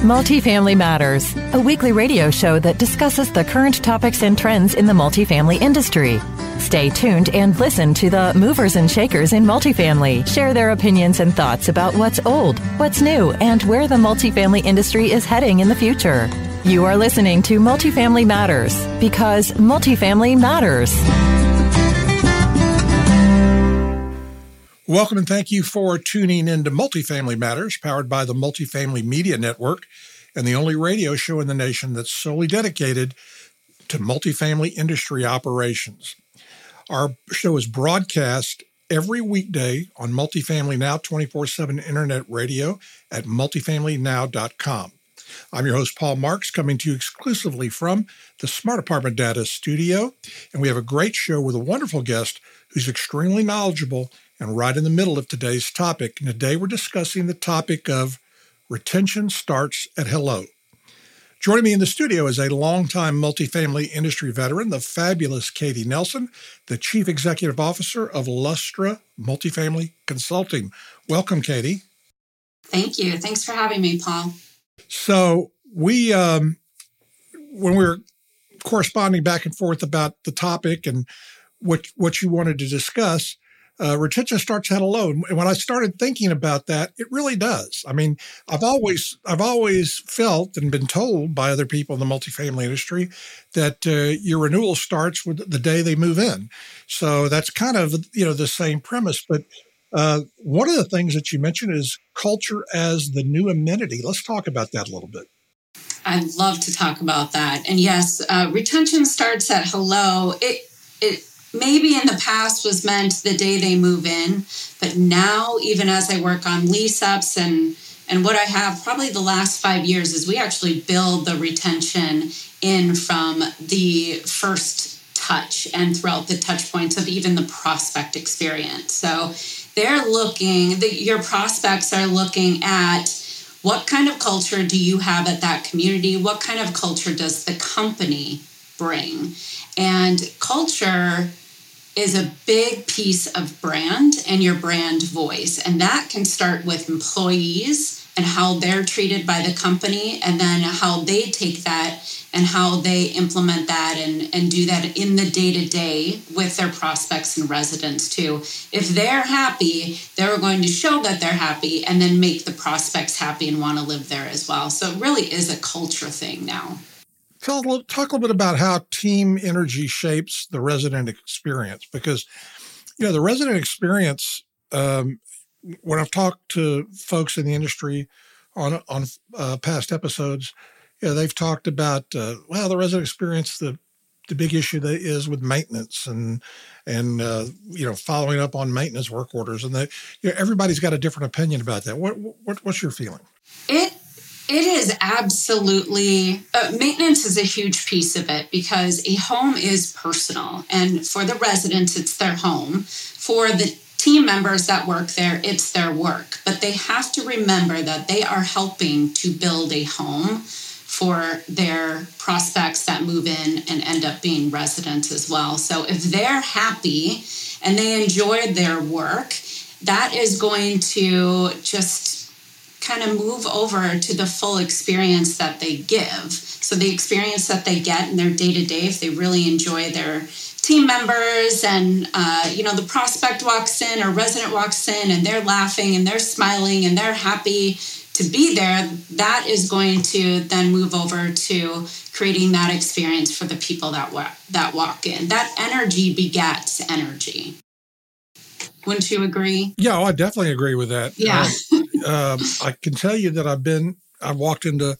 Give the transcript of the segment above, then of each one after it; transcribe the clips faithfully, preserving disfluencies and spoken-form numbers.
Multifamily Matters, a weekly radio show that discusses the current topics and trends in the multifamily industry. Stay tuned and listen to the movers and shakers in multifamily share their opinions and thoughts about what's old, what's new, and where the multifamily industry is heading in the future. You are listening to Multifamily Matters because multifamily matters. Welcome and thank you for tuning in to Multifamily Matters, powered by the Multifamily Media Network and the only radio show in the nation that's solely dedicated to multifamily industry operations. Our show is broadcast every weekday on Multifamily Now twenty-four seven Internet Radio at multifamily now dot com. I'm your host, Paul Marks, coming to you exclusively from the Smart Apartment Data studio, and we have a great show with a wonderful guest who's extremely knowledgeable and right in the middle of today's topic. And today we're discussing the topic of retention starts at hello. Joining me in the studio is a longtime multifamily industry veteran, the fabulous Katie Nelson, the Chief Executive Officer of Lustra Multifamily Consulting. Welcome, Katie. Thank you. Thanks for having me, Paul. So we, um, when we were corresponding back and forth about the topic and what what you wanted to discuss, Uh, retention starts at hello. And when I started thinking about that, it really does. I mean, I've always I've always felt and been told by other people in the multifamily industry that uh, your renewal starts with the day they move in. So that's kind of, you know, the same premise. But uh, one of the things that you mentioned is culture as the new amenity. Let's talk about that a little bit. I'd love to talk about that. And yes, uh, retention starts at hello. It it. Maybe in the past was meant the day they move in, but now even as I work on lease ups and, and what I have probably the last five years is we actually build the retention in from the first touch and throughout the touch points of even the prospect experience. So they're looking, the, your prospects are looking at what kind of culture do you have at that community? What kind of culture does the company bring? And culture is a big piece of brand and your brand voice. And that can start with employees and how they're treated by the company, and then how they take that and how they implement that and, and do that in the day-to-day with their prospects and residents too. If they're happy, they're going to show that they're happy and then make the prospects happy and want to live there as well. So it really is a culture thing now. Talk a, little, talk a little bit about how team energy shapes the resident experience, because, you know, the resident experience, um, when I've talked to folks in the industry on on uh, past episodes, you know, they've talked about, uh, well, the resident experience, the the big issue that is with maintenance and, and uh, you know, following up on maintenance work orders. And that, you know, everybody's got a different opinion about that. What, what What's your feeling? It It is absolutely, uh, maintenance is a huge piece of it because a home is personal. And for the residents, it's their home. For the team members that work there, it's their work. But they have to remember that they are helping to build a home for their prospects that move in and end up being residents as well. So if they're happy and they enjoy their work, that is going to just kind of move over to the full experience that they give. So the experience that they get in their day-to-day, if they really enjoy their team members and, uh, you know, the prospect walks in or resident walks in and they're laughing and they're smiling and they're happy to be there, that is going to then move over to creating that experience for the people that, wa- that walk in. That energy begets energy. Wouldn't you agree? Yeah, I definitely agree with that. Yeah. uh, I can tell you that I've been, I've walked into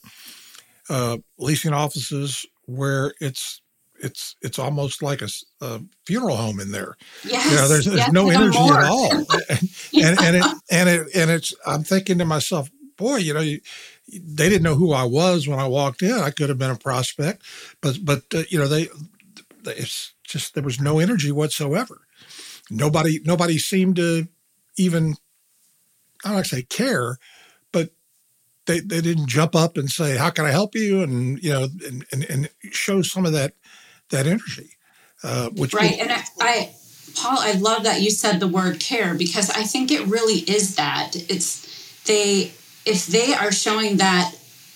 uh, leasing offices where it's it's it's almost like a, a funeral home in there. Yes. You know, there's, there's yes, no energy more. at all, and, Yeah. and and it and it and it's. I'm thinking to myself, boy, you know, you, they didn't know who I was when I walked in. I could have been a prospect, but but uh, you know, they, they it's just there was no energy whatsoever. Nobody, nobody seemed to even, I don't want to say care, but they, they didn't jump up and say, how can I help you? And, you know, and, and, and show some of that, that energy. Uh, which right. will, and I, I, Paul, I love that you said the word care, because I think it really is that. It's they, if they are showing that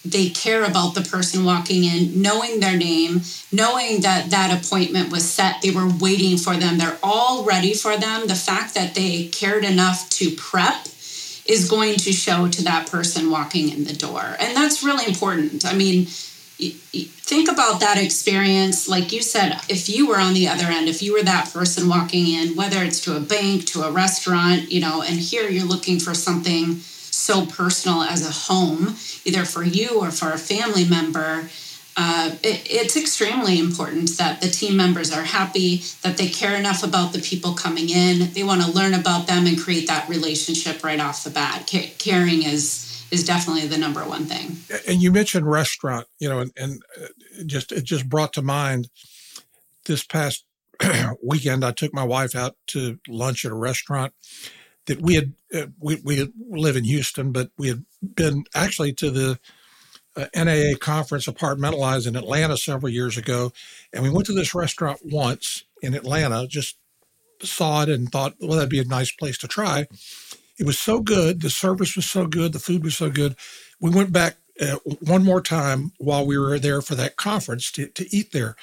they care about the person walking in, knowing their name, knowing that that appointment was set, they were waiting for them, they're all ready for them. The fact that they cared enough to prep is going to show to that person walking in the door. And that's really important. I mean, think about that experience. Like you said, if you were on the other end, if you were that person walking in, whether it's to a bank, to a restaurant, you know, and here you're looking for something so personal as a home, either for you or for a family member, uh, it, it's extremely important that the team members are happy, that they care enough about the people coming in. They want to learn about them and create that relationship right off the bat. C- caring is is definitely the number one thing. And you mentioned restaurant, you know, and, and just it just brought to mind this past weekend, I took my wife out to lunch at a restaurant that we had, uh, we, we live in Houston, but we had been actually to the uh, N A A conference, Apartmentalize in Atlanta several years ago. And we went to this restaurant once in Atlanta, just saw it and thought, well, that'd be a nice place to try. It was so good. The service was so good. The food was so good. We went back uh, one more time while we were there for that conference to, to eat there.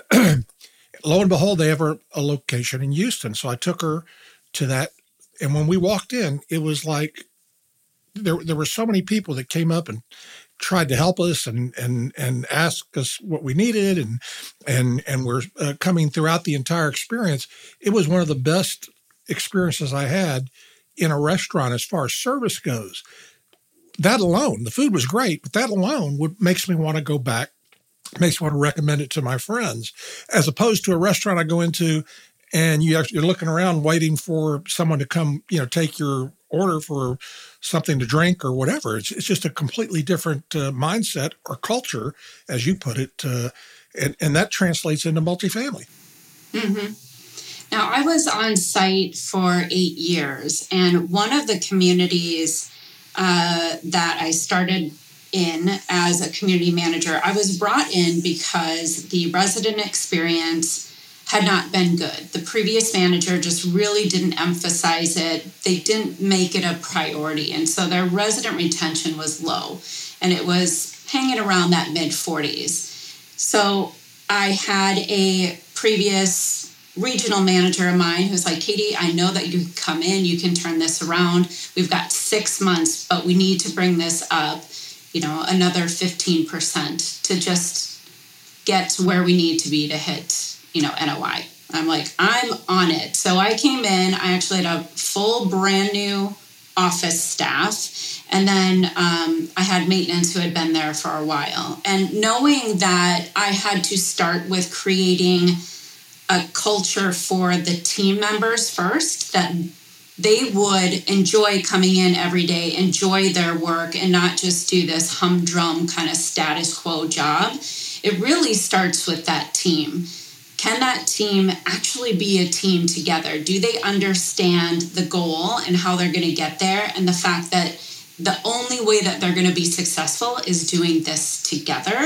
Lo and behold, they have a, a location in Houston. So I took her to that. And when we walked in, it was like there there were so many people that came up and tried to help us and and and ask us what we needed and and and were uh, coming throughout the entire experience. It was one of the best experiences I had in a restaurant as far as service goes. That alone, the food was great, but that alone would makes me want to go back, makes me want to recommend it to my friends, as opposed to a restaurant I go into and you have, you're looking around waiting for someone to come, you know, take your order for something to drink or whatever. It's, it's just a completely different uh, mindset or culture, as you put it, uh, and, and that translates into multifamily. Mm-hmm. Now, I was on site for eight years, and one of the communities uh, that I started in as a community manager, I was brought in because the resident experience had not been good. The previous manager just really didn't emphasize it. They didn't make it a priority, and so their resident retention was low, and it was hanging around that mid forties. So I had a previous regional manager of mine who's like, Katie, I know that you can come in, you can turn this around. We've got six months, but we need to bring this up, you know, another fifteen percent to just get to where we need to be to hit, you know, N O I. I'm like, I'm on it. So I came in, I actually had a full brand new office staff. And then um, I had maintenance who had been there for a while. And knowing that I had to start with creating a culture for the team members first, that they would enjoy coming in every day, enjoy their work, and not just do this humdrum kind of status quo job. It really starts with that team. Can that team actually be a team together? Do they understand the goal and how they're going to get there? And the fact that the only way that they're going to be successful is doing this together.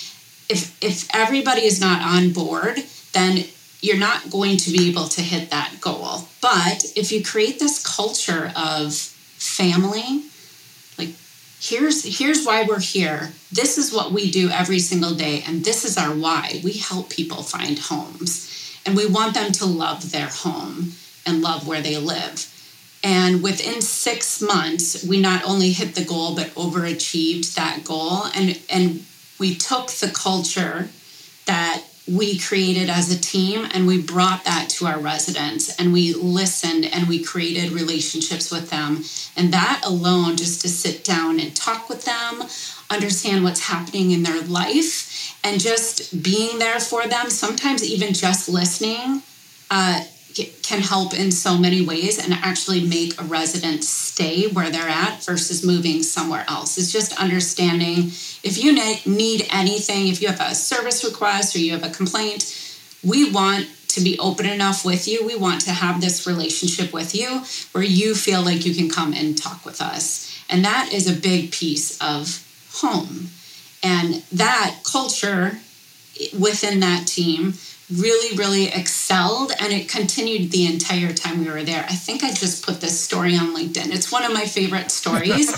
If if everybody is not on board, then you're not going to be able to hit that goal. But if you create this culture of family, like here's here's why we're here. This is what we do every single day, and this is our why. We help people find homes, and we want them to love their home and love where they live. And within six months, we not only hit the goal, but overachieved that goal. And, and we took the culture that we created as a team and we brought that to our residents, and we listened and we created relationships with them. And that alone, just to sit down and talk with them, understand what's happening in their life, and just being there for them, sometimes even just listening, uh, can help in so many ways and actually make a resident stay where they're at versus moving somewhere else. It's just understanding if you need anything, if you have a service request or you have a complaint, we want to be open enough with you. We want to have this relationship with you where you feel like you can come and talk with us. And that is a big piece of home. And that culture within that team really, really excelled, and it continued the entire time we were there. I think I just put this story on LinkedIn. It's one of my favorite stories.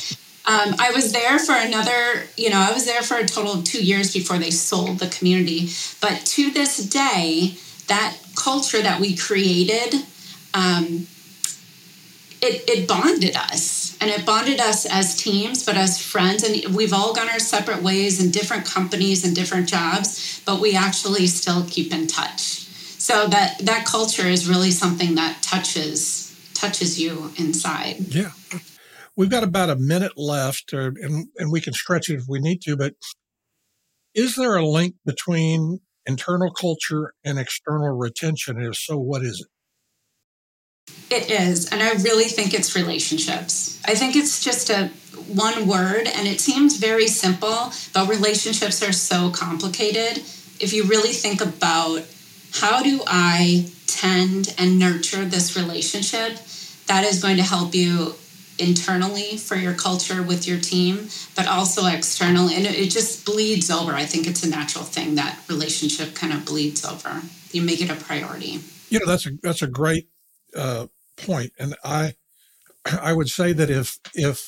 Um, I was there for another, you know, I was there for a total of two years before they sold the community. But to this day, that culture that we created, um, it, it bonded us. And it bonded us as teams, but as friends. And we've all gone our separate ways in different companies and different jobs, but we actually still keep in touch. So that, that culture is really something that touches touches you inside. Yeah. We've got about a minute left, or, and, and we can stretch it if we need to, but is there a link between internal culture and external retention? And if so, what is it? It is. And I really think it's relationships. I think it's just a one word, and it seems very simple, but relationships are so complicated. If you really think about how do I tend and nurture this relationship, that is going to help you internally for your culture with your team, but also externally. And it just bleeds over. I think it's a natural thing that relationship kind of bleeds over. You make it a priority. You know, that's a that's a great uh, point. And I I would say that if if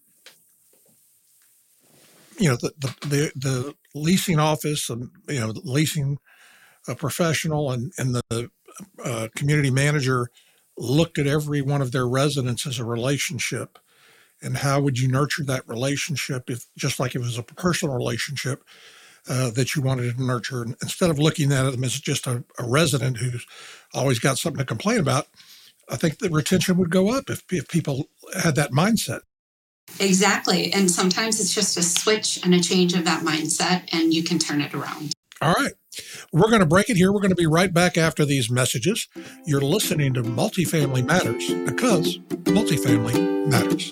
you know the the the, the leasing office and you know the leasing uh, professional and and the uh, community manager looked at every one of their residents as a relationship, and how would you nurture that relationship if just like it was a personal relationship uh, that you wanted to nurture, and instead of looking at them as just a, a resident who's always got something to complain about, I think the retention would go up if, if people had that mindset. Exactly. And sometimes it's just a switch and a change of that mindset, and you can turn it around. All right. We're going to break it here. We're going to be right back after these messages. You're listening to Multifamily Matters because multifamily matters.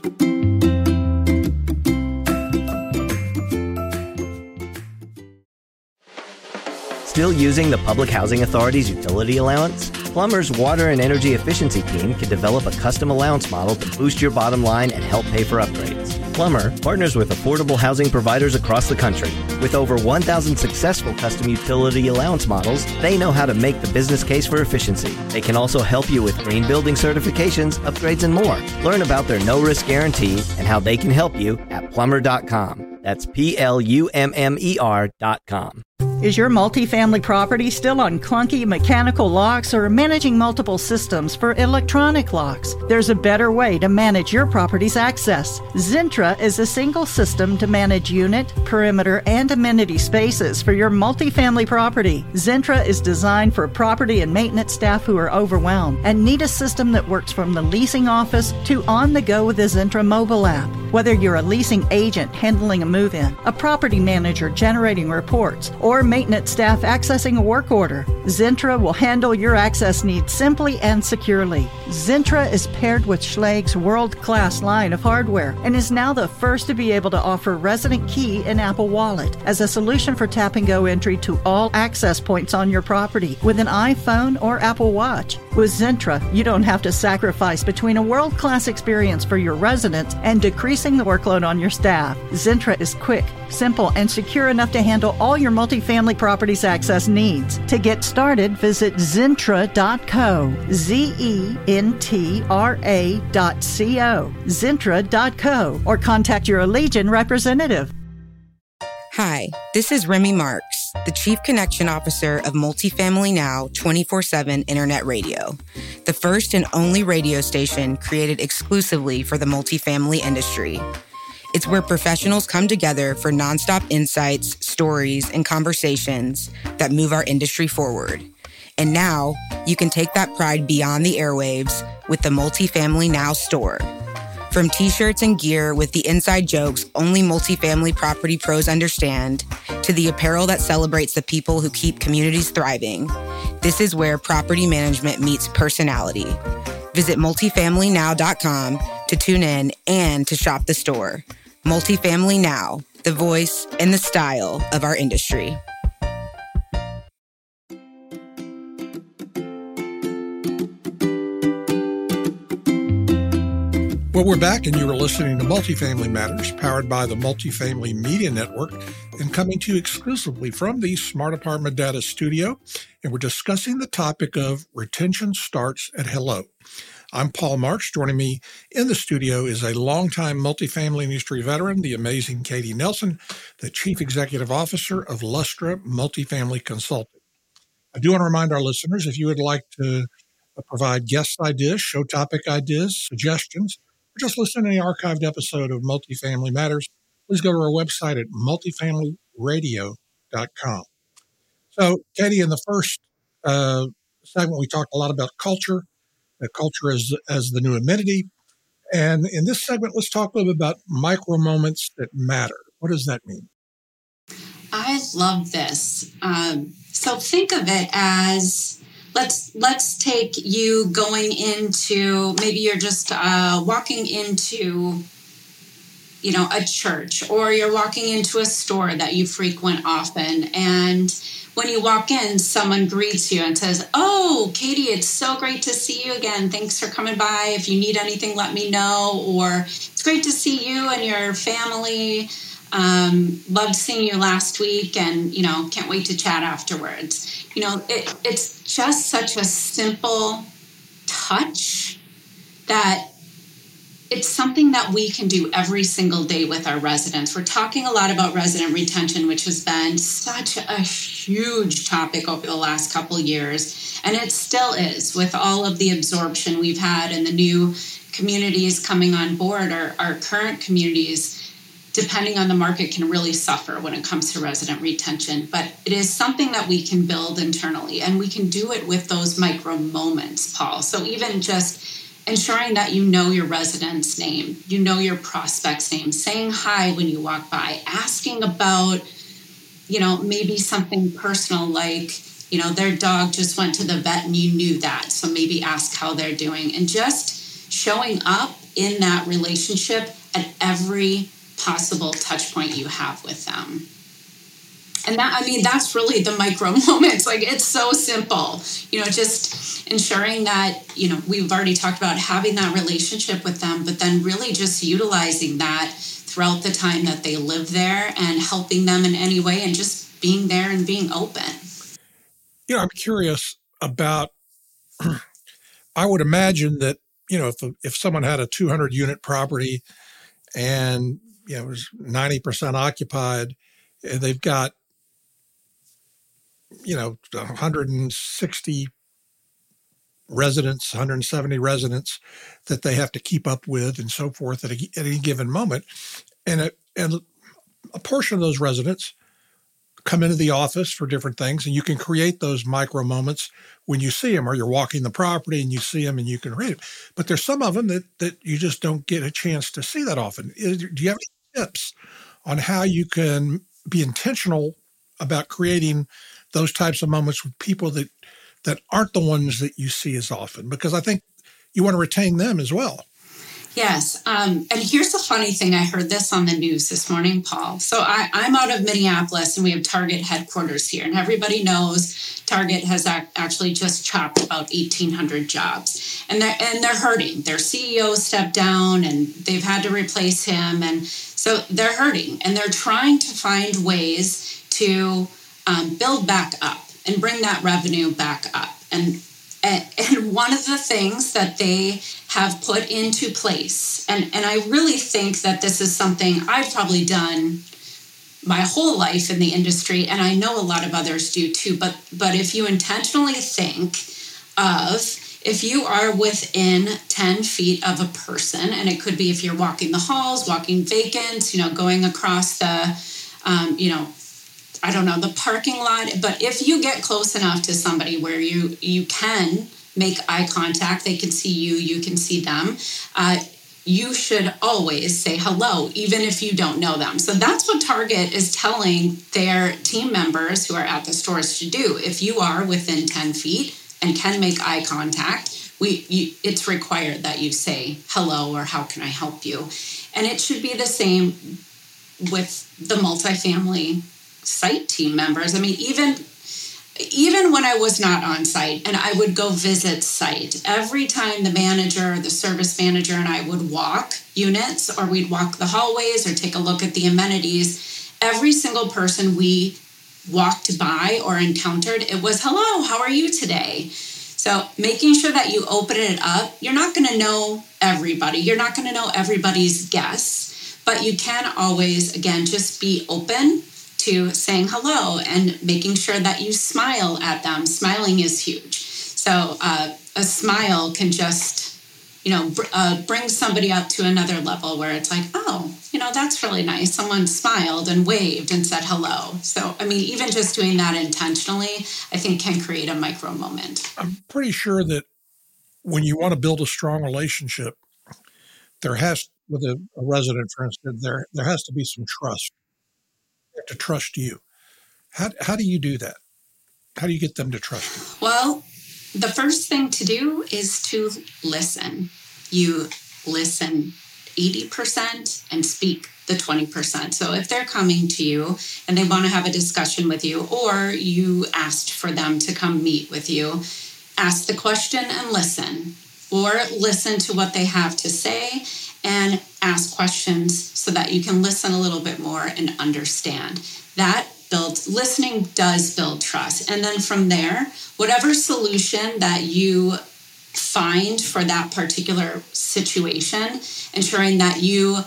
Still using the Public Housing Authority's utility allowance? Plummer's Water and Energy Efficiency team can develop a custom allowance model to boost your bottom line and help pay for upgrades. Plummer partners with affordable housing providers across the country. With over one thousand successful custom utility allowance models, they know how to make the business case for efficiency. They can also help you with green building certifications, upgrades, and more. Learn about their no-risk guarantee and how they can help you at plummer dot com. That's P L U M M E R dot com. Is your multifamily property still on clunky mechanical locks or managing multiple systems for electronic locks? There's a better way to manage your property's access. Zentra is a single system to manage unit, perimeter, and amenity spaces for your multifamily property. Zentra is designed for property and maintenance staff who are overwhelmed and need a system that works from the leasing office to on the go with the Zentra mobile app. Whether you're a leasing agent handling a move-in, a property manager generating reports, or maintenance staff accessing a work order, Zentra will handle your access needs simply and securely. Zentra is paired with Schlag's world-class line of hardware and is now the first to be able to offer Resident Key in Apple Wallet as a solution for tap-and-go entry to all access points on your property with an iPhone or Apple Watch. With Zentra, you don't have to sacrifice between a world-class experience for your residents and decreasing the workload on your staff. Zentra is quick, simple, and secure enough to handle all your multifamily properties access needs. To get started, visit zentra dot co, Z E N T R A dot C O, zentra dot co, or contact your Allegion representative. Hi, this is Remy Marks, the Chief Connection Officer of Multifamily Now twenty-four seven Internet Radio, the first and only radio station created exclusively for the multifamily industry. It's where professionals come together for nonstop insights, stories, and conversations that move our industry forward. And now, you can take that pride beyond the airwaves with the Multifamily Now store. From t-shirts and gear with the inside jokes only multifamily property pros understand, to the apparel that celebrates the people who keep communities thriving, this is where property management meets personality. Visit multifamily now dot com to tune in and to shop the store. Multifamily Now, the voice and the style of our industry. Well, we're back, and you are listening to Multifamily Matters, powered by the Multifamily Media Network, and coming to you exclusively from the Smart Apartment Data Studio. And we're discussing the topic of retention starts at hello. I'm Paul Marks. Joining me in the studio is a longtime multifamily industry veteran, the amazing Katie Nelson, the Chief Executive Officer of Lustra Multifamily Consulting. I do want to remind our listeners, if you would like to provide guest ideas, show topic ideas, suggestions, or just listen to any archived episode of Multifamily Matters, please go to our website at multifamily radio dot com. So, Katie, in the first uh, segment, we talked a lot about culture, the culture as, as the new amenity. And in this segment, let's talk a little bit about micro moments that matter. What does that mean? I love this. Um, so think of it as, let's let's take you going into, maybe you're just uh, walking into, you know, a church, or you're walking into a store that you frequent often. And when you walk in, someone greets you and says, "Oh, Katie, it's so great to see you again. Thanks for coming by. If you need anything, let me know." Or, "It's great to see you and your family. Um, loved seeing you last week, and, you know, can't wait to chat afterwards." You know, it, it's just such a simple touch that it's something that we can do every single day with our residents. We're talking a lot about resident retention, which has been such a huge topic over the last couple of years. And it still is, with all of the absorption we've had and the new communities coming on board. Our, our current communities, depending on the market, can really suffer when it comes to resident retention. But it is something that we can build internally, and we can do it with those micro moments, Paul. So even just ensuring that you know your resident's name, you know your prospect's name, saying hi when you walk by, asking about, you know, maybe something personal like, you know, their dog just went to the vet and you knew that. So maybe ask how they're doing, and just showing up in that relationship at every possible touch point you have with them. And that, I mean, that's really the micro moments. Like, it's so simple, you know, just ensuring that, you know, we've already talked about having that relationship with them, but then really just utilizing that throughout the time that they live there and helping them in any way and just being there and being open. You know, I'm curious about, I would imagine that, you know, if, if someone had a two hundred unit property and, you know, it was ninety percent occupied, and they've got, you know, one hundred sixty residents, one hundred seventy residents that they have to keep up with and so forth at, a, at any given moment. And a, and a portion of those residents come into the office for different things, and you can create those micro moments when you see them, or you're walking the property and you see them and you can read it. But there's some of them that, that you just don't get a chance to see that often. Is, do you have any tips on how you can be intentional about creating those types of moments with people that, that aren't the ones that you see as often? Because I think you want to retain them as well. Yes. Um, and here's the funny thing. I heard this on the news this morning, Paul. So I, I'm out of Minneapolis, and we have Target headquarters here. And everybody knows Target has ac- actually just chopped about eighteen hundred jobs. And they're, and they're hurting. Their C E O stepped down, and they've had to replace him. And so they're hurting. And they're trying to find ways to um, build back up and bring that revenue back up. And And one of the things that they have put into place, and, and I really think that this is something I've probably done my whole life in the industry, and I know a lot of others do too, but, but if you intentionally think of, if you are within ten feet of a person, and it could be if you're walking the halls, walking vacant, you know, going across the, um, you know, I don't know, the parking lot, but if you get close enough to somebody where you, you can make eye contact, they can see you, you can see them, uh, you should always say hello, even if you don't know them. So that's what Target is telling their team members who are at the stores to do. If you are within ten feet and can make eye contact, we you, it's required that you say hello or how can I help you? And it should be the same with the multifamily site team members. I mean, even even when I was not on site and I would go visit site, every time the manager, the service manager, and I would walk units, or we'd walk the hallways or take a look at the amenities, every single person we walked by or encountered, it was, hello, how are you today? So making sure that you open it up, you're not going to know everybody. You're not going to know everybody's guess, but you can always, again, just be open to saying hello and making sure that you smile at them. Smiling is huge. So uh, a smile can just, you know, br- uh, bring somebody up to another level where it's like, oh, you know, that's really nice. Someone smiled and waved and said hello. So, I mean, even just doing that intentionally, I think can create a micro moment. I'm pretty sure that when you want to build a strong relationship, there has, with a, a resident, for instance, there there has to be some trust. They have to trust you. How how do you do that? How do you get them to trust you? Well, the first thing to do is to listen. You listen eighty percent and speak the twenty percent. So if they're coming to you and they want to have a discussion with you, or you asked for them to come meet with you, ask the question and listen, or listen to what they have to say and ask questions so that you can listen a little bit more and understand. That builds, listening does build trust. And then from there, whatever solution that you find for that particular situation, ensuring that you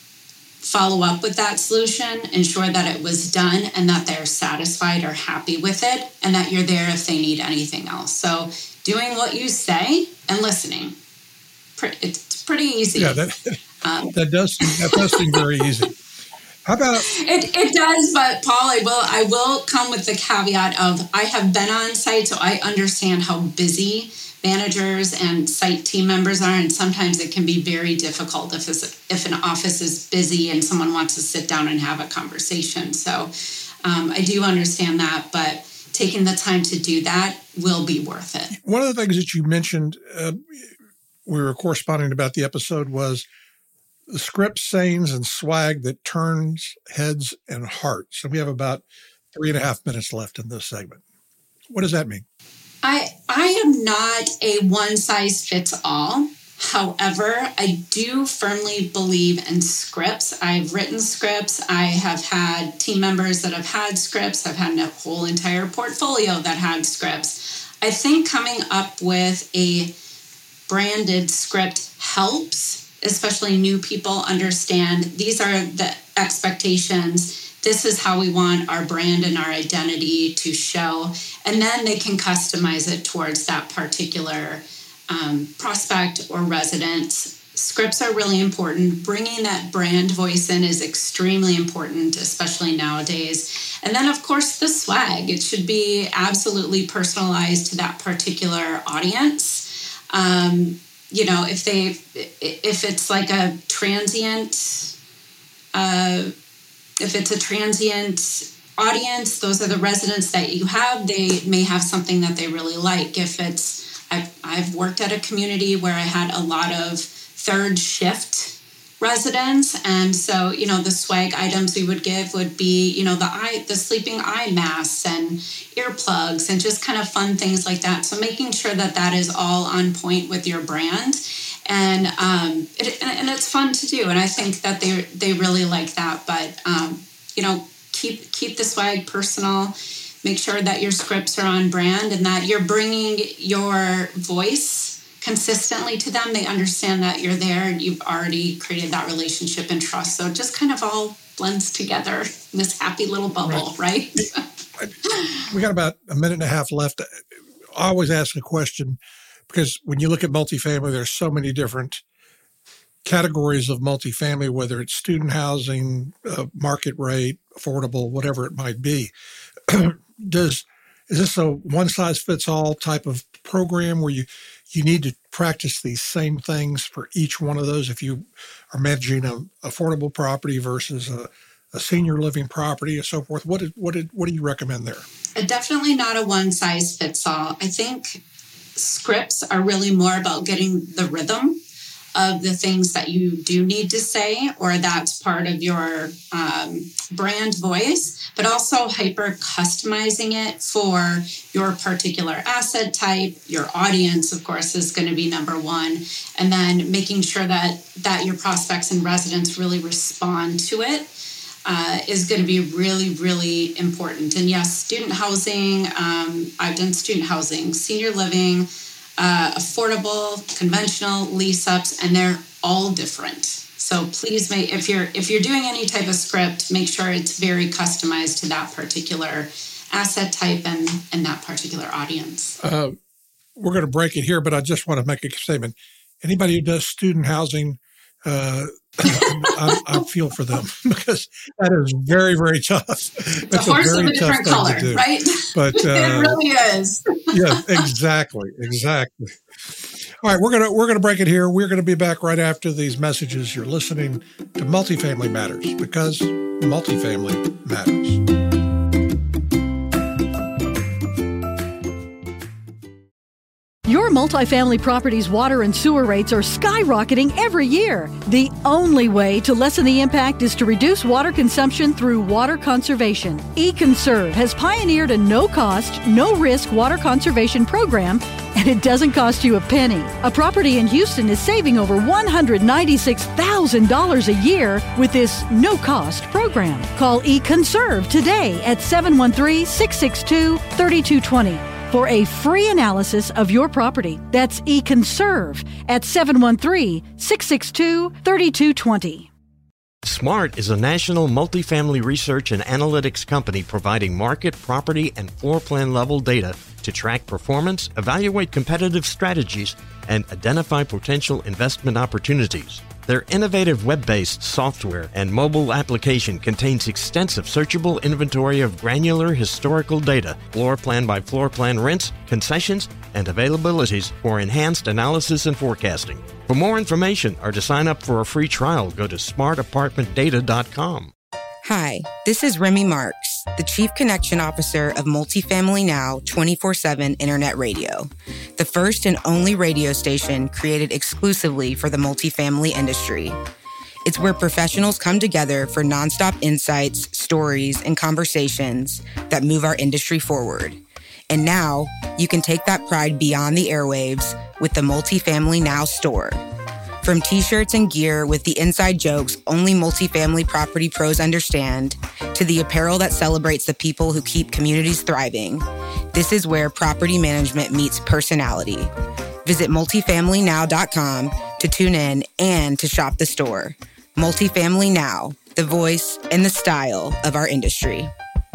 follow up with that solution, ensure that it was done and that they're satisfied or happy with it, and that you're there if they need anything else. So doing what you say and listening, it's pretty easy. Yeah, that, um, that does that does seem very easy. How about it? It does, but Paul, I will I will come with the caveat of I have been on site, so I understand how busy managers and site team members are, and sometimes it can be very difficult if it's, if an office is busy and someone wants to sit down and have a conversation. So um, I do understand that, but taking the time to do that will be worth it. One of the things that you mentioned, uh, we were corresponding about the episode, was the script, sayings, and swag that turns heads and hearts. And we have about three and a half minutes left in this segment. What does that mean? I I am not a one-size-fits-all. However, I do firmly believe in scripts. I've written scripts. I have had team members that have had scripts. I've had a whole entire portfolio that had scripts. I think coming up with a branded script helps, especially new people understand these are the expectations. This is how we want our brand and our identity to show. And then they can customize it towards that particular um, prospect or resident. Scripts are really important. Bringing that brand voice in is extremely important, especially nowadays. And then, of course, the swag. It should be absolutely personalized to that particular audience. Um, you know, if they, if it's like a transient, uh, if it's a transient audience, those are the residents that you have. They may have something that they really like. If it's, I've, I've worked at a community where I had a lot of third shift residents. And so, you know, the swag items we would give would be, you know, the eye, the sleeping eye masks and earplugs and just kind of fun things like that. So making sure that that is all on point with your brand. And um, it, and it's fun to do, and I think that they they really like that. But um, you know, keep keep the swag personal. Make sure that your scripts are on brand and that you're bringing your voice consistently to them. They understand that you're there and you've already created that relationship and trust. So it just kind of all blends together in this happy little bubble, right? right? We got about a minute and a half left. I always ask a question, because when you look at multifamily, there's so many different categories of multifamily, whether it's student housing, uh, market rate, affordable, whatever it might be. Does is this a one-size-fits-all type of program where you, you need to practice these same things for each one of those if you are managing an affordable property versus a, a senior living property and so forth? What did, what did, what do you recommend there? Definitely not a one-size-fits-all. I think scripts are really more about getting the rhythm of the things that you do need to say, or that's part of your um, brand voice, but also hyper customizing it for your particular asset type. Your audience, of course, is going to be number one. And then making sure that, that your prospects and residents really respond to it uh, is going to be really, really important. And yes, student housing, um, I've done student housing, senior living, uh, affordable, conventional lease-ups, and they're all different. So please, make, if you're if you're doing any type of script, make sure it's very customized to that particular asset type and, and that particular audience. Uh, we're going to break it here, but I just want to make a statement. Anybody who does student housing, uh, I, I feel for them because that is very, very tough. The That's horse a very of a different color, right? But uh, it really is. Yeah, exactly, exactly. All right, we're gonna we're gonna break it here. We're gonna be back right after these messages. You're listening to Multifamily Matters because multifamily matters. Your multifamily property's water and sewer rates are skyrocketing every year. The only way to lessen the impact is to reduce water consumption through water conservation. eConserve has pioneered a no-cost, no-risk water conservation program, and it doesn't cost you a penny. A property in Houston is saving over one hundred ninety-six thousand dollars a year with this no-cost program. Call eConserve today at seven one three, six six two, three two two zero. for a free analysis of your property. That's eConserve at seven one three, six six two, three two two zero. SMART is a national multifamily research and analytics company providing market, property, and floor plan level data to track performance, evaluate competitive strategies, and identify potential investment opportunities. Their innovative web-based software and mobile application contains extensive searchable inventory of granular historical data, floor plan by floor plan rents, concessions, and availabilities for enhanced analysis and forecasting. For more information or to sign up for a free trial, go to smart apartment data dot com. Hi, this is Remy Marks, the Chief Connection Officer of Multifamily Now twenty-four seven Internet Radio, the first and only radio station created exclusively for the multifamily industry. It's where professionals come together for nonstop insights, stories, and conversations that move our industry forward. And now, you can take that pride beyond the airwaves with the Multifamily Now store. From t-shirts and gear with the inside jokes only multifamily property pros understand, to the apparel that celebrates the people who keep communities thriving, this is where property management meets personality. Visit multifamily now dot com to tune in and to shop the store. Multifamily Now, the voice and the style of our industry.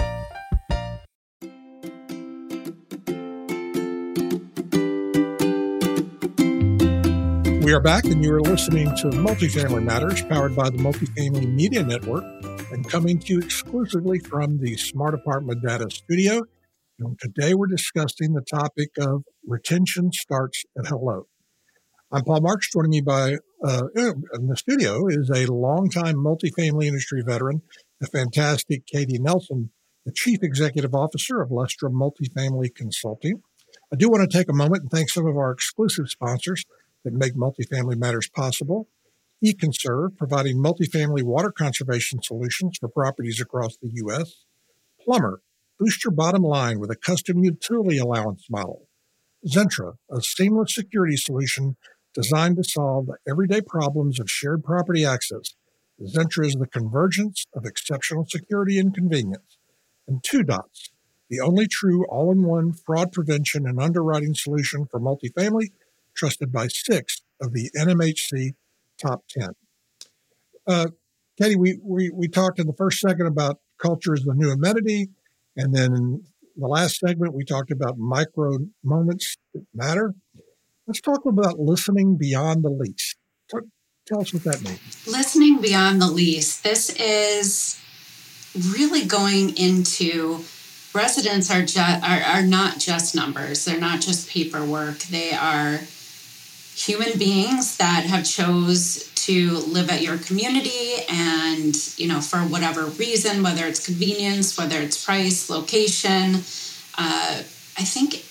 We are back, and you are listening to Multifamily Matters, powered by the Multifamily Media Network, and coming to you exclusively from the Smart Apartment Data Studio. And today we're discussing the topic of retention starts at hello. I'm Paul Marks. Joining me by uh, in the studio is a longtime multifamily industry veteran, the fantastic Katie Nelson, the Chief Executive Officer of Lestra Multifamily Consulting. I do want to take a moment and thank some of our exclusive sponsors that make Multifamily Matters possible. eConserve, providing multifamily water conservation solutions for properties across the U S. Plumber, boost your bottom line with a custom utility allowance model. Zentra, a seamless security solution designed to solve the everyday problems of shared property access. Zentra is the convergence of exceptional security and convenience. And Two Dots, the only true all-in-one fraud prevention and underwriting solution for multifamily, trusted by six of the N M H C top ten. Uh, Katie, we, we, we talked in the first segment about culture is the new amenity. And then in the last segment, we talked about micro moments that matter. Let's talk about listening beyond the lease. Talk, tell us what that means. Listening beyond the lease. This is really going into residents are, ju- are, are not just numbers. They're not just paperwork. They are human beings that have chose to live at your community and, you know, for whatever reason, whether it's convenience, whether it's price, location, uh, I think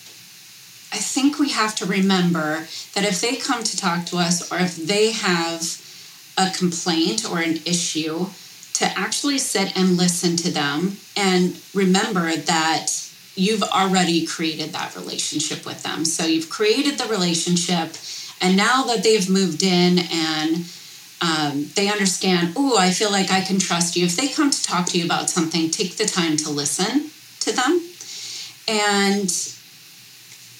I think we have to remember that if they come to talk to us or if they have a complaint or an issue, to actually sit and listen to them and remember that you've already created that relationship with them. So you've created the relationship, and now that they've moved in and um, they understand, oh, I feel like I can trust you. If they come to talk to you about something, take the time to listen to them. And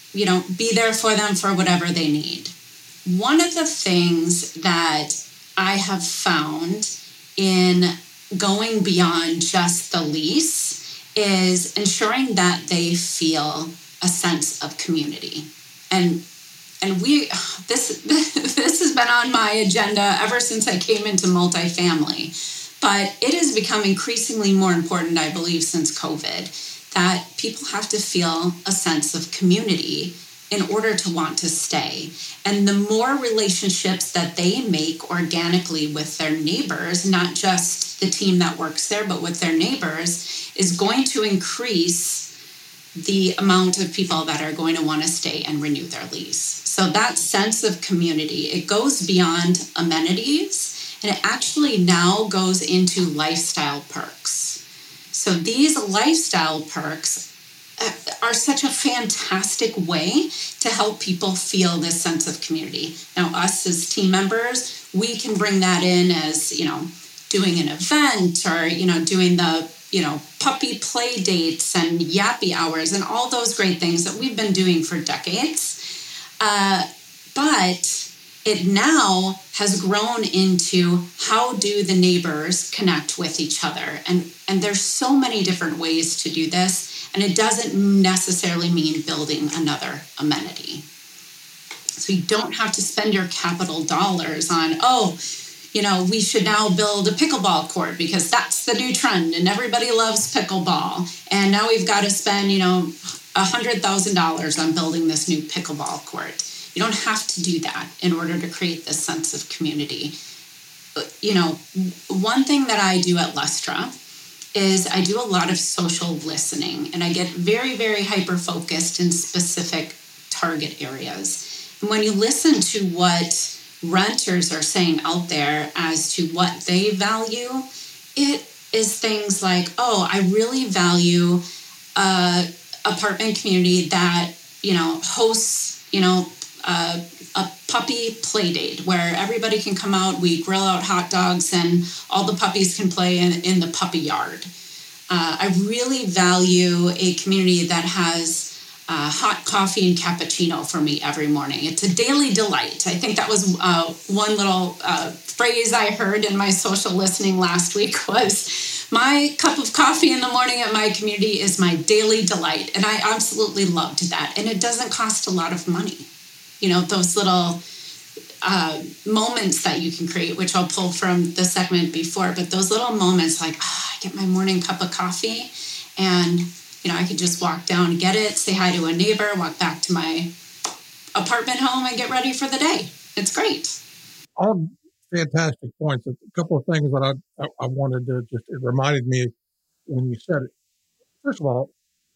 you know, be there for them for whatever they need. One of the things that I have found in going beyond just the lease is ensuring that they feel a sense of community. And and we this this has been on my agenda ever since I came into multifamily. But it has become increasingly more important, I believe, since COVID, that people have to feel a sense of community in order to want to stay. And the more relationships that they make organically with their neighbors, not just the team that works there, but with their neighbors, is going to increase the amount of people that are going to want to stay and renew their lease. So that sense of community, it goes beyond amenities, and it actually now goes into lifestyle perks. So these lifestyle perks are such a fantastic way to help people feel this sense of community. Now, us as team members, we can bring that in as, you know, doing an event or, you know, doing the, you know, puppy play dates and yappy hours and all those great things that we've been doing for decades. Uh, but it now has grown into how do the neighbors connect with each other. And, and there's so many different ways to do this. And it doesn't necessarily mean building another amenity. So you don't have to spend your capital dollars on, oh, you know, we should now build a pickleball court because that's the new trend and everybody loves pickleball. And now we've got to spend, you know, one hundred thousand dollars on building this new pickleball court. You don't have to do that in order to create this sense of community. You know, one thing that I do at Lestra is I do a lot of social listening, and I get very, very hyper-focused in specific target areas. And when you listen to what renters are saying out there as to what they value, it is things like, oh, I really value a apartment community that, you know, hosts, you know, uh, a puppy play date where everybody can come out, we grill out hot dogs, and all the puppies can play in, in the puppy yard. Uh, I really value a community that has uh, hot coffee and cappuccino for me every morning. It's a daily delight. I think that was uh, one little uh, phrase I heard in my social listening last week was, my cup of coffee in the morning at my community is my daily delight. And I absolutely loved that. And it doesn't cost a lot of money. You know, those little uh, moments that you can create, which I'll pull from the segment before, but those little moments like, oh, I get my morning cup of coffee and, you know, I could just walk down and get it, say hi to a neighbor, walk back to my apartment home and get ready for the day. It's great. All fantastic points. A couple of things that I, I, I wanted to just, it reminded me when you said it. First of all,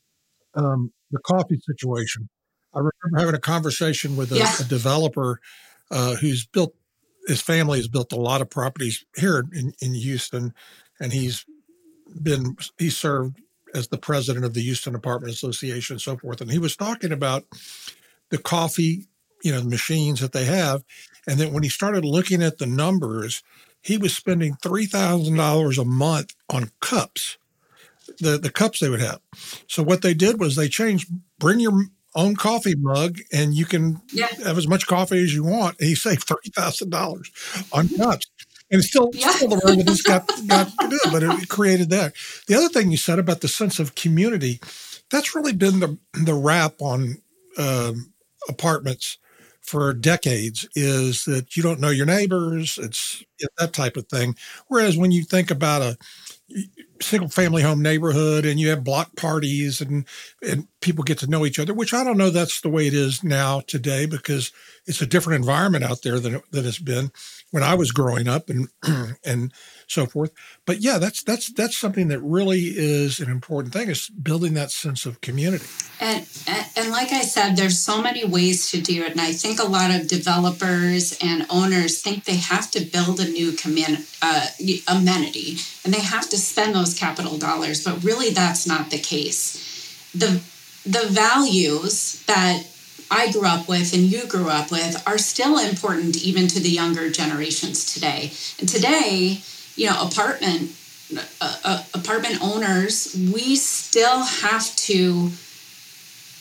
um, the coffee situation. I remember having a conversation with a, yeah. a developer uh, who's built, his family has built a lot of properties here in, in Houston, and he's been, he served as the president of the Houston Apartment Association and so forth. And he was talking about the coffee, you know, machines that they have. And then when he started looking at the numbers, he was spending three thousand dollars a month on cups, the, the cups they would have. So what they did was they changed, bring your own coffee mug and you can yeah. have as much coffee as you want. And he saved thirty thousand dollars on cups. And it's still, yeah. still the road that he's got, got to do, but it created that. The other thing you said about the sense of community, that's really been the, the wrap on um, apartments for decades, is that you don't know your neighbors. It's that type of thing. Whereas when you think about a single family home neighborhood and you have block parties and, and people get to know each other, which I don't know that's the way it is now today, because it's a different environment out there than, than it's been when I was growing up and, and so forth. But yeah, that's, that's, that's something that really is an important thing, is building that sense of community. And, and, and like I said, there's so many ways to do it. And I think a lot of developers and owners think they have to build a new commun- uh, amenity and they have to spend those capital dollars, but really that's not the case. The, the values that I grew up with and you grew up with are still important even to the younger generations today. And today, you know, apartment uh, uh, apartment owners, we still have to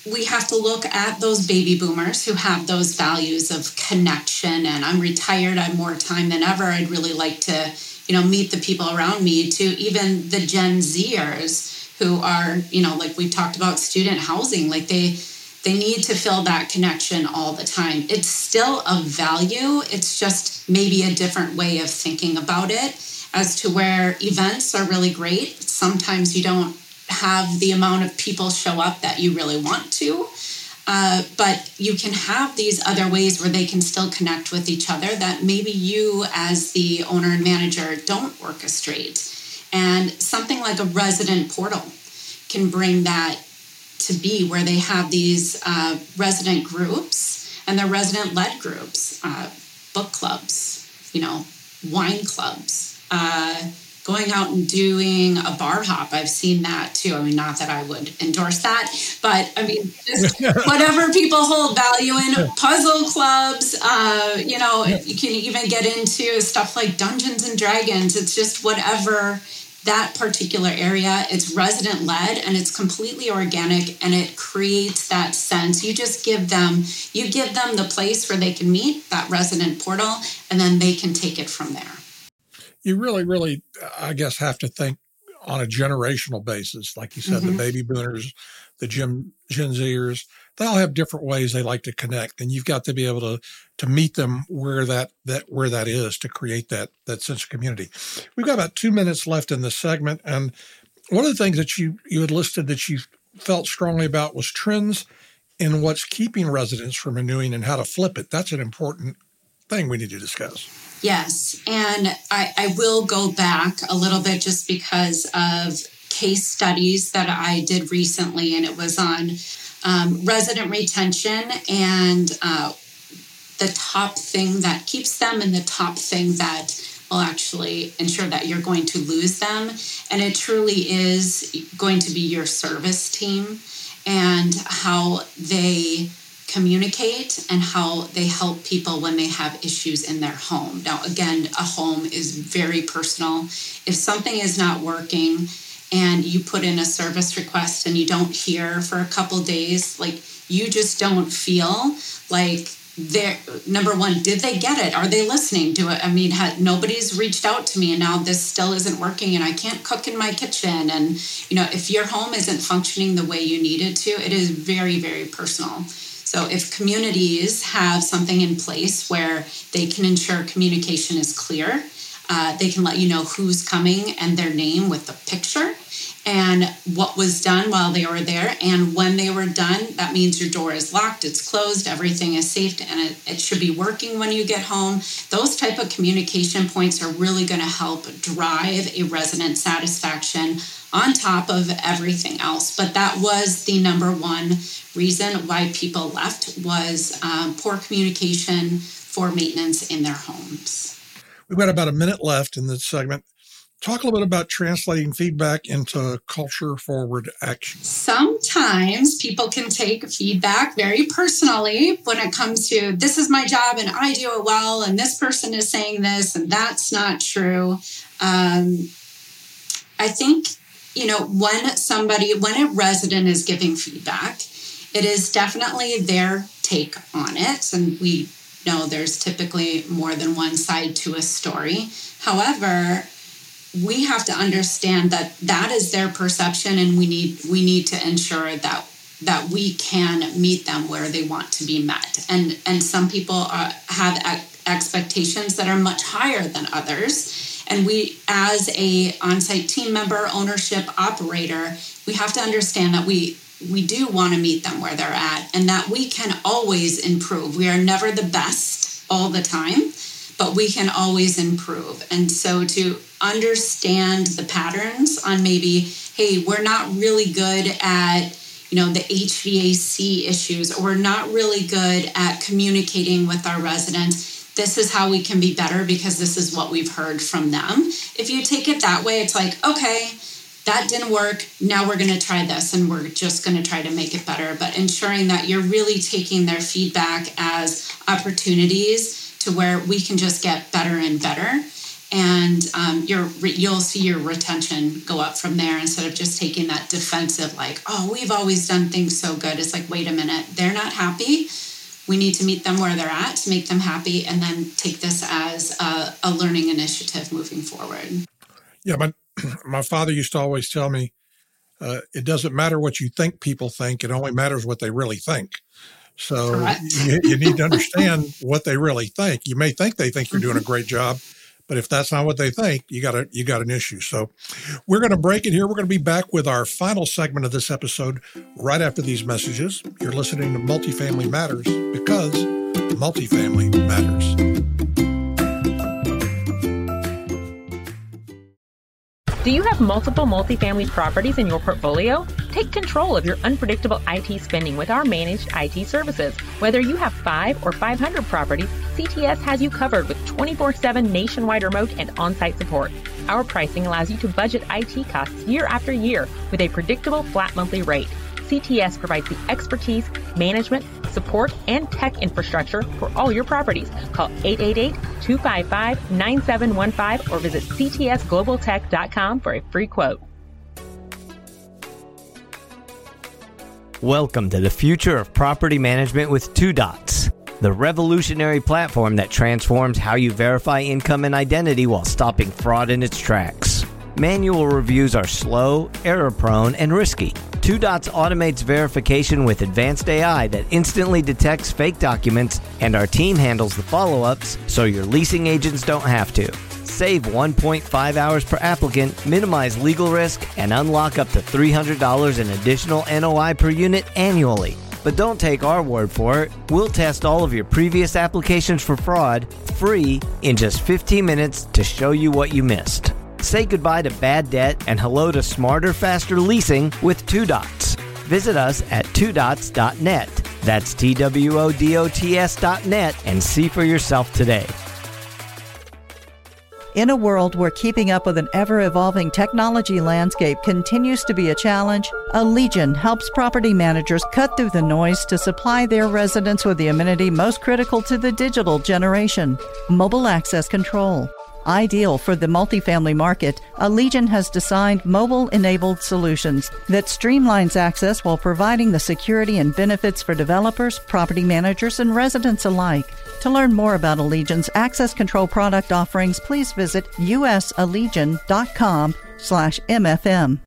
we have to look at those baby boomers who have those values of connection. And I'm retired, I have more time than ever. I'd really like to, you know, meet the people around me, to even the Gen Zers who are, you know, like we talked about student housing, like they, they need to feel that connection all the time. It's still a value. It's just maybe a different way of thinking about it, as to where events are really great. Sometimes you don't have the amount of people show up that you really want to, uh, but you can have these other ways where they can still connect with each other that maybe you as the owner and manager don't orchestrate. And something like a resident portal can bring that to be, where they have these uh, resident groups, and they're resident-led groups, uh, book clubs, you know, wine clubs, uh, going out and doing a bar hop. I've seen that too. I mean, not that I would endorse that, but I mean, just whatever people hold value in, puzzle clubs, uh, you know, you can even get into stuff like Dungeons and Dragons. It's just whatever that particular area. It's resident led and it's completely organic, and it creates that sense. You just give them, you give them the place where they can meet, that resident portal, and then they can take it from there. You really, really, I guess, have to think on a generational basis. Like you said, mm-hmm. the baby boomers, the Gen, Gen Zers, they all have different ways they like to connect. And you've got to be able to, to meet them where that, that, where that is, to create that, that sense of community. We've got about two minutes left in this segment. And one of the things that you, you had listed that you felt strongly about was trends in what's keeping residents from renewing and how to flip it. That's an important thing we need to discuss. Yes, and I, I will go back a little bit just because of case studies that I did recently, and it was on um, resident retention and uh, the top thing that keeps them and the top thing that will actually ensure that you're going to lose them. And it truly is going to be your service team and how they communicate and how they help people when they have issues in their home. Now, again, a home is very personal. If something is not working and you put in a service request and you don't hear for a couple days, like you just don't feel like they're, number one, did they get it? Are they listening to it? I mean, had, nobody's reached out to me and now this still isn't working and I can't cook in my kitchen. And, you know, if your home isn't functioning the way you need it to, it is very, very personal. So if communities have something in place where they can ensure communication is clear, uh, they can let you know who's coming and their name with the picture and what was done while they were there. And when they were done, that means your door is locked, it's closed, everything is safe, and it, it should be working when you get home. Those type of communication points are really going to help drive a resident satisfaction on top of everything else. But that was the number one reason why people left, was um, poor communication for maintenance in their homes. We've got about a minute left in this segment. Talk a little bit about translating feedback into culture-forward action. Sometimes people can take feedback very personally when it comes to, this is my job and I do it well, and this person is saying this, and that's not true. Um, I think, you know, when somebody, when a resident is giving feedback, it is definitely their take on it. And we know there's typically more than one side to a story. However, we have to understand that that is their perception, and we need we need to ensure that that we can meet them where they want to be met. And and some people are, have expectations that are much higher than others. And we, as a on-site team member, ownership, operator, we have to understand that we we do want to meet them where they're at, and that we can always improve. We are never the best all the time, but we can always improve. And so to understand the patterns on maybe, hey, we're not really good at, you know, the H V A C issues, or we're not really good at communicating with our residents. This is how we can be better because this is what we've heard from them. If you take it that way, it's like, okay, that didn't work. Now we're going to try this, and we're just going to try to make it better. But ensuring that you're really taking their feedback as opportunities to where we can just get better and better. And um, your you'll see your retention go up from there instead of just taking that defensive, like, oh, we've always done things so good. It's like, wait a minute, they're not happy. We need to meet them where they're at to make them happy, and then take this as a, a learning initiative moving forward. Yeah, my my father used to always tell me, uh, it doesn't matter what you think people think; it only matters what they really think. So you, you need to understand what they really think. You may think they think you're doing a great job, but if that's not what they think, you got a you got an issue. So we're going to break it here. We're going to be back with our final segment of this episode right after these messages. You're listening to Multifamily Matters, because multifamily matters. Do you have multiple multifamily properties in your portfolio? Take control of your unpredictable I T spending with our managed I T services. Whether you have five or five hundred properties, C T S has you covered with twenty-four seven nationwide remote and on-site support. Our pricing allows you to budget I T costs year after year with a predictable flat monthly rate. C T S provides the expertise, management, support, and tech infrastructure for all your properties. Call eight eight eight, two five five, nine seven one five or visit c t s global tech dot com for a free quote. Welcome to the future of property management with Two Dots, the revolutionary platform that transforms how you verify income and identity while stopping fraud in its tracks. Manual reviews are slow, error-prone, and risky. Two Dots automates verification with advanced A I that instantly detects fake documents, and our team handles the follow-ups so your leasing agents don't have to. Save one point five hours per applicant, minimize legal risk, and unlock up to three hundred dollars in additional N O I per unit annually. But don't take our word for it. We'll test all of your previous applications for fraud free in just fifteen minutes to show you what you missed. Say goodbye to bad debt and hello to smarter, faster leasing with Two Dots. Visit us at two dots dot net. That's T W O D O T S dot net and see for yourself today. In a world where keeping up with an ever-evolving technology landscape continues to be a challenge, Allegion helps property managers cut through the noise to supply their residents with the amenity most critical to the digital generation: mobile access control. Ideal for the multifamily market, Allegion has designed mobile-enabled solutions that streamlines access while providing the security and benefits for developers, property managers, and residents alike. To learn more about Allegion's access control product offerings, please visit u s allegion dot com slash M F M.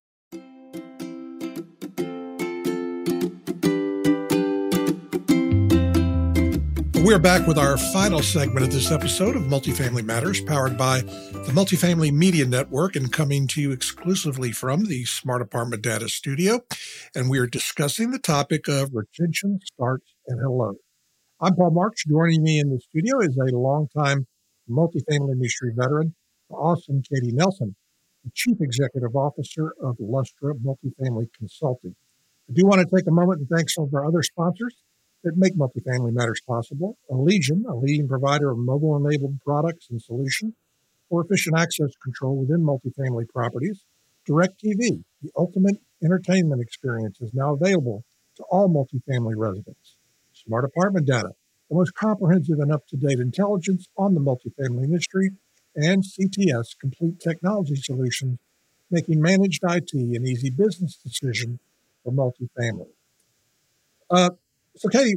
We're back with our final segment of this episode of Multifamily Matters, powered by the Multifamily Media Network and coming to you exclusively from the Smart Apartment Data Studio. And we are discussing the topic of retention, starts, and hello. I'm Paul Marks. Joining me in the studio is a longtime multifamily industry veteran, the awesome Katie Nelson, the Chief Executive Officer of Lustra Multifamily Consulting. I do want to take a moment and thank some of our other sponsors that make Multifamily Matters possible. Allegion, a leading provider of mobile-enabled products and solutions for efficient access control within multifamily properties. DirecTV, the ultimate entertainment experience, is now available to all multifamily residents. Smart Apartment Data, the most comprehensive and up-to-date intelligence on the multifamily industry. And C T S, complete technology solutions, making managed I T an easy business decision for multifamily. Uh, So, Katie,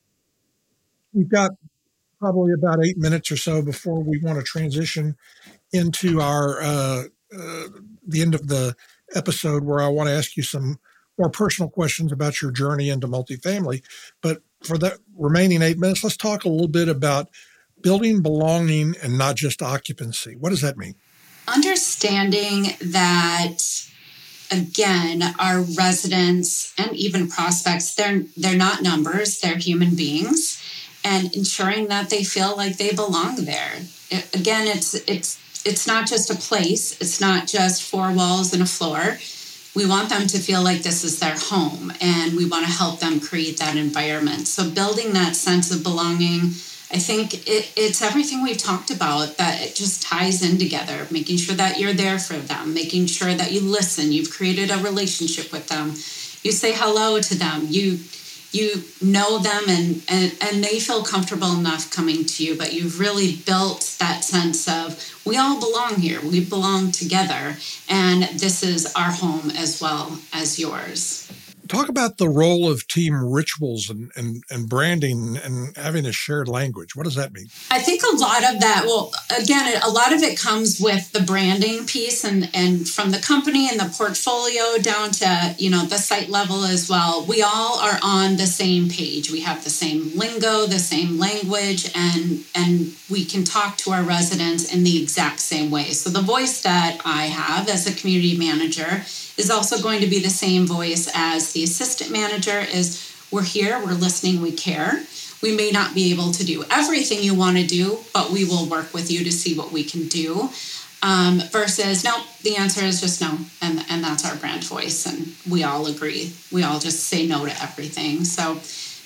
we've got probably about eight minutes or so before we want to transition into our uh, uh, the end of the episode, where I want to ask you some more personal questions about your journey into multifamily. But for the remaining eight minutes, let's talk a little bit about building belonging and not just occupancy. What does that mean? Understanding that, again, our residents and even prospects, they're they're not numbers, they're human beings, and ensuring that they feel like they belong there. It, again, it's it's it's not just a place, it's not just four walls and a floor. We want them to feel like this is their home, and we want to help them create that environment. So building that sense of belonging, I think it, it's everything we've talked about, that it just ties in together, making sure that you're there for them, making sure that you listen, you've created a relationship with them, you say hello to them, you you know them and, and, and they feel comfortable enough coming to you, but you've really built that sense of we all belong here. We belong together. And this is our home as well as yours. Talk about the role of team rituals and, and, and branding and having a shared language. What does that mean? I think a lot of that, well, again, a lot of it comes with the branding piece and, and from the company and the portfolio down to, you know, the site level as well. We all are on the same page. We have the same lingo, the same language, and, and we can talk to our residents in the exact same way. So the voice that I have as a community manager is also going to be the same voice as the assistant manager. Is we're here, we're listening, we care. We may not be able to do everything you want to do, but we will work with you to see what we can do. Um, versus, no, the answer is just no. And, and that's our brand voice. And we all agree. We all just say no to everything. So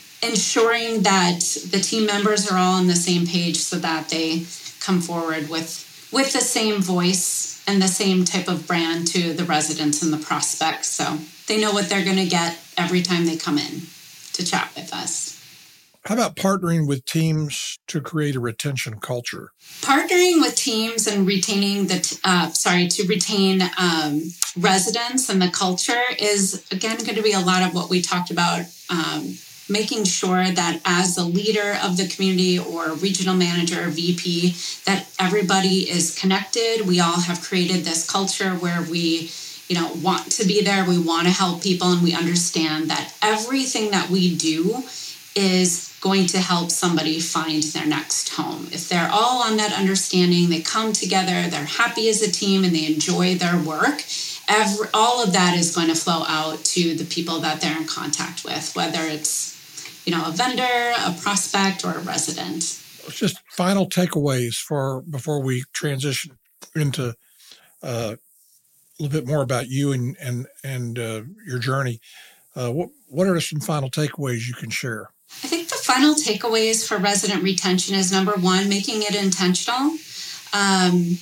ensuring that the team members are all on the same page so that they come forward with, with the same voice and the same type of brand to the residents and the prospects. So they know what they're going to get every time they come in to chat with us. How about partnering with teams to create a retention culture? Partnering with teams and retaining the, uh, sorry, to retain um, residents and the culture is, again, going to be a lot of what we talked about, um, making sure that as the leader of the community or regional manager or V P, that everybody is connected. We all have created this culture where we, you know, want to be there. We want to help people, and we understand that everything that we do is going to help somebody find their next home. If they're all on that understanding, they come together, they're happy as a team, and they enjoy their work, every, all of that is going to flow out to the people that they're in contact with, whether it's, you know, a vendor, a prospect, or a resident. Just final takeaways for before we transition into uh, a little bit more about you and and and uh, your journey. Uh, what what are some final takeaways you can share? I think the final takeaways for resident retention is number one, making it intentional. Um,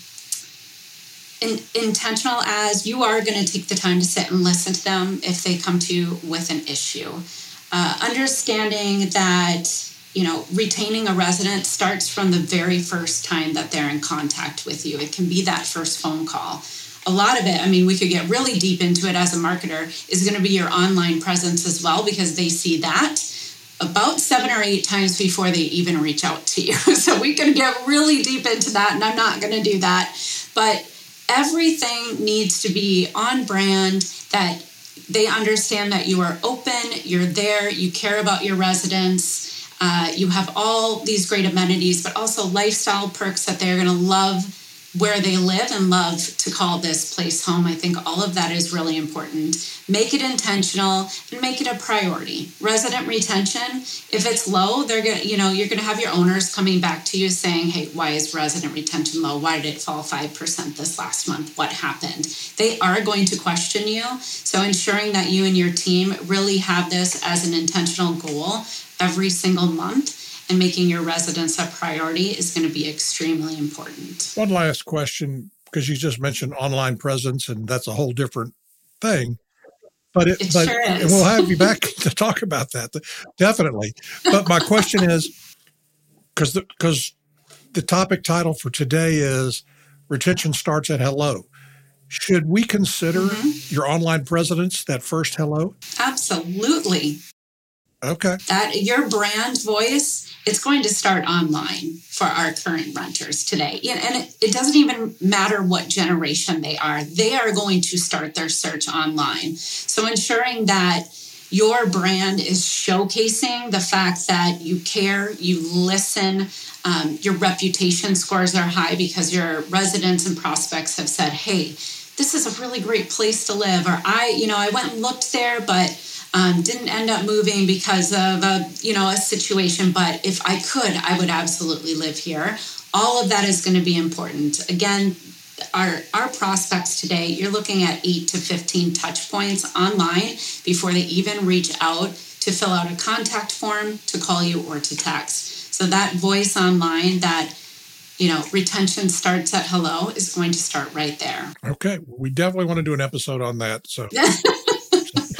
in, intentional as you are going to take the time to sit and listen to them if they come to you with an issue. Uh, understanding that, you know, retaining a resident starts from the very first time that they're in contact with you. It can be that first phone call. A lot of it, I mean, we could get really deep into it as a marketer, is going to be your online presence as well, because they see that about seven or eight times before they even reach out to you. So we can get really deep into that, and I'm not going to do that. But everything needs to be on brand, that they understand that you are open, you're there, you care about your residents, uh, you have all these great amenities, but also lifestyle perks that they're going to love where they live and love to call this place home. I think all of that is really important. Make it intentional and make it a priority. Resident retention, if it's low, they're going to, you know, you're going to have your owners coming back to you saying, hey, why is resident retention low? Why did it fall five percent this last month? What happened? They are going to question you. So ensuring that you and your team really have this as an intentional goal every single month and making your residents a priority is going to be extremely important. One last question, because you just mentioned online presence, and that's a whole different thing. But it, it but sure is. And we'll have you back to talk about that, definitely. But my question is, because the, because the topic title for today is retention starts at hello. Should we consider mm-hmm. your online presence that first hello? Absolutely. Okay. That your brand voice, it's going to start online for our current renters today. And it, it doesn't even matter what generation they are. They are going to start their search online. So ensuring that your brand is showcasing the fact that you care, you listen, um, your reputation scores are high because your residents and prospects have said, hey, this is a really great place to live. Or I, you know, I went and looked there, but Um, didn't end up moving because of a, you know, a situation, but if I could, I would absolutely live here. All of that is going to be important. Again, our our prospects today, you're looking at eight to fifteen touch points online before they even reach out to fill out a contact form, to call you, or to text. So that voice online, that, you know, retention starts at hello, is going to start right there. Okay. We definitely want to do an episode on that. So.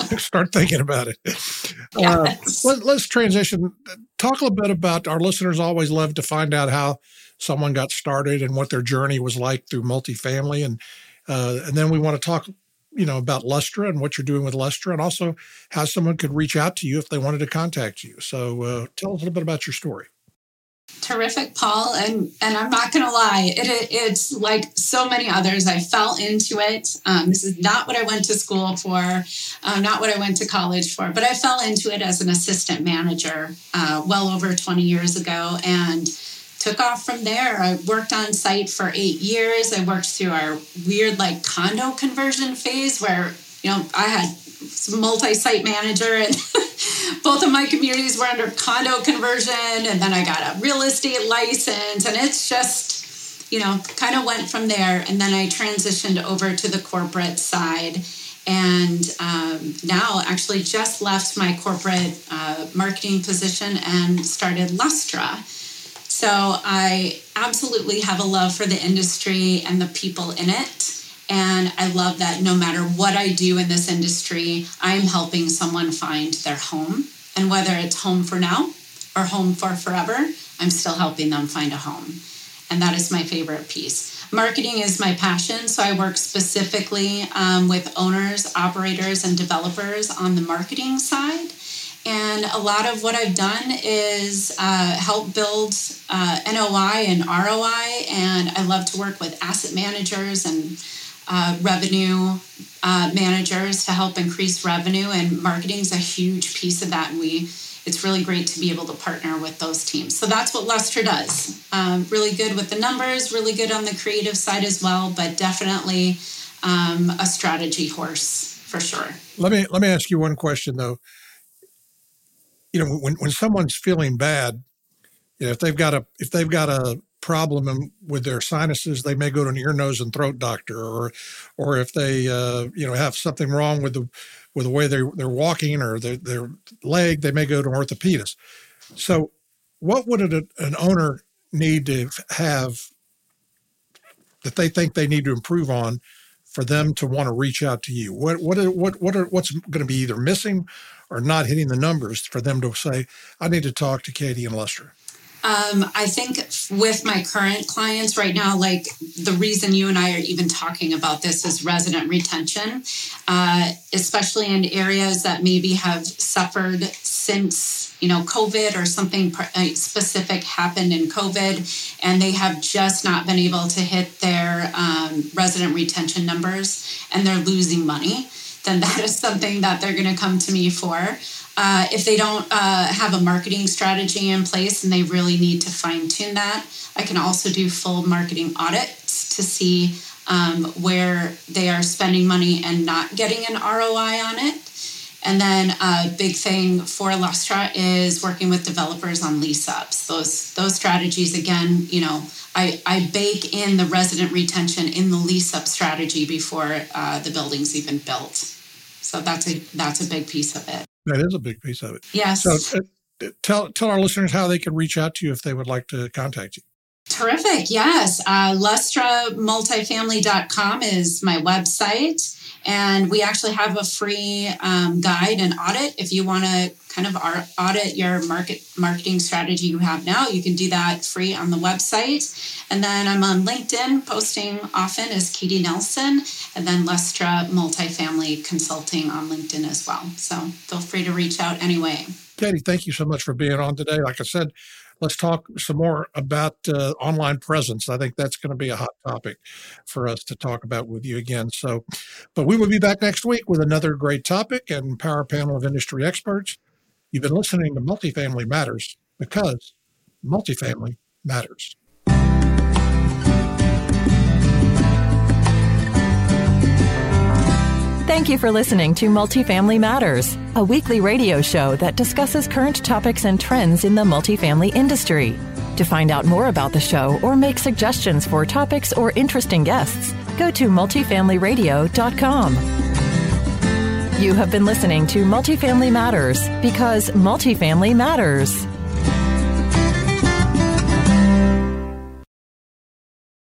Start thinking about it. Yes. Uh, let, let's transition. Talk a little bit about, our listeners always love to find out how someone got started and what their journey was like through multifamily. And uh, and then we want to talk, you know, about Lustra and what you're doing with Lustra, and also how someone could reach out to you if they wanted to contact you. So uh, tell us a little bit about your story. Terrific, Paul. And and I'm not going to lie, it, it it's like so many others. I fell into it. Um, this is not what I went to school for, uh, not what I went to college for, but I fell into it as an assistant manager uh, well over twenty years ago and took off from there. I worked on site for eight years. I worked through our weird like condo conversion phase where, you know, I had some multi-site manager and both of my communities were under condo conversion, and then I got a real estate license, and it's just, you know, kind of went from there. And then I transitioned over to the corporate side, and um, now actually just left my corporate uh, marketing position and started Lustra. So I absolutely have a love for the industry and the people in it. And I love that no matter what I do in this industry, I'm helping someone find their home. And whether it's home for now or home for forever, I'm still helping them find a home. And that is my favorite piece. Marketing is my passion, so I work specifically um, with owners, operators, and developers on the marketing side. And a lot of what I've done is uh, help build uh, N O I and R O I, and I love to work with asset managers and Uh, revenue uh, managers to help increase revenue, and marketing is a huge piece of that. And we, it's really great to be able to partner with those teams. So that's what Lustra does. Um, really good with the numbers, really good on the creative side as well, but definitely um, a strategy horse for sure. Let me let me ask you one question though. You know, when when someone's feeling bad, you know, if they've got a if they've got a problem with their sinuses, they may go to an ear, nose, and throat doctor, or, or if they, uh, you know, have something wrong with the, with the way they're they're walking or their their leg, they may go to an orthopedist. So, what would an, an owner need to have that they think they need to improve on for them to want to reach out to you? What what are, what what are what's going to be either missing or not hitting the numbers for them to say, I need to talk to Katie and Lustra? Um, I think with my current clients right now, like the reason you and I are even talking about this is resident retention, uh, especially in areas that maybe have suffered since, you know, COVID or something specific happened in COVID, and they have just not been able to hit their um, resident retention numbers and they're losing money. Then that is something that they're going to come to me for. Uh, if they don't uh, have a marketing strategy in place and they really need to fine tune that, I can also do full marketing audits to see um, where they are spending money and not getting an R O I on it. And then a big thing for Lustra is working with developers on lease ups. Those those strategies, again, you know, I, I bake in the resident retention in the lease up strategy before uh, the building's even built. So that's a that's a big piece of it. That is a big piece of it. Yes. So uh, tell tell our listeners how they can reach out to you if they would like to contact you. Terrific. Yes. Uh, Lustra Multifamily dot com is my website. And we actually have a free um, guide and audit. If you want to kind of audit your market marketing strategy you have now, you can do that free on the website. And then I'm on LinkedIn, posting often as Katie Nelson, and then Lustra Multifamily Consulting on LinkedIn as well. So feel free to reach out anyway. Katie, thank you so much for being on today. Like I said, let's talk some more about uh, online presence. I think that's going to be a hot topic for us to talk about with you again. So, but we will be back next week with another great topic and power panel of industry experts. You've been listening to Multifamily Matters because multifamily matters. Thank you for listening to Multifamily Matters, a weekly radio show that discusses current topics and trends in the multifamily industry. To find out more about the show or make suggestions for topics or interesting guests, go to multifamily radio dot com. You have been listening to Multifamily Matters because multifamily matters.